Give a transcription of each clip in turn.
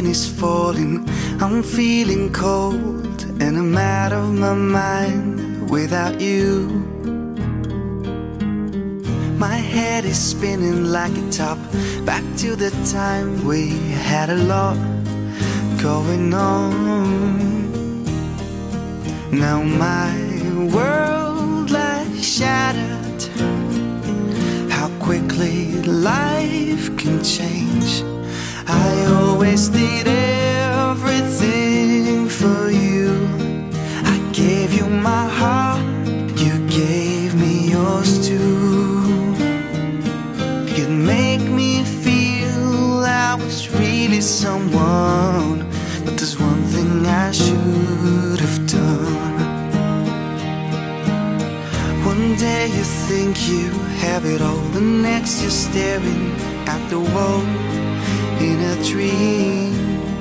is falling, I'm feeling cold, and I'm out of my mind without you. My head is spinning like a top, back to the time we had a lot going on. Now my world lies shattered. How quickly life can change. I always did everything for you. I gave you my heart, you gave me yours too. You'd make me feel I was really someone, but there's one thing I should have done. One day you think you have it all, the next you're staring at the wall in a dream.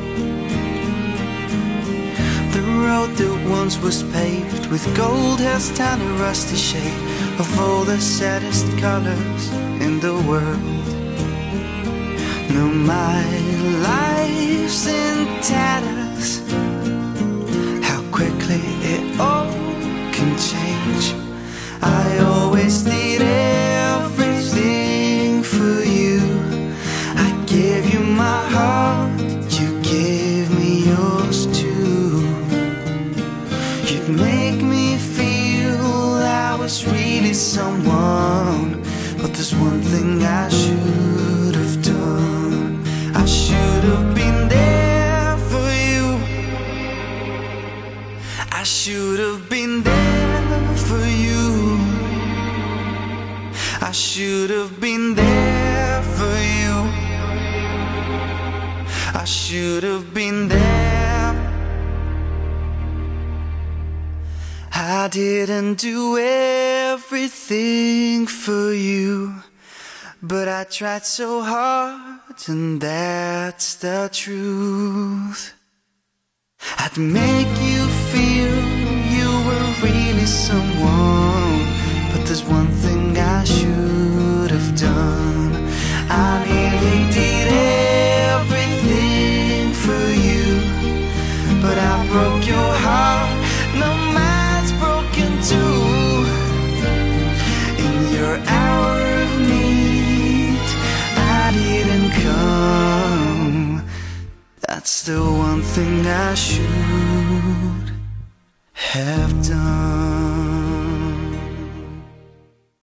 The road that once was paved with gold has turned a rusty shade of all the saddest colors in the world. No, my life's in tatters. How quickly it all can change. I always did everything for you. I gave you my heart, you gave me yours too. You'd make me feel I was really someone, but there's one thing I should have done. I should have been there for you. I should have been there for you. I should have been there for you. I should have been there. I didn't do everything for you, but I tried so hard, and that's the truth. I'd make you feel you were really someone, but there's one thing I should have done. I nearly did everything for you, but I broke your heart. No, mine's broken too. In your hour of need, I didn't come. That's the one thing I should have done.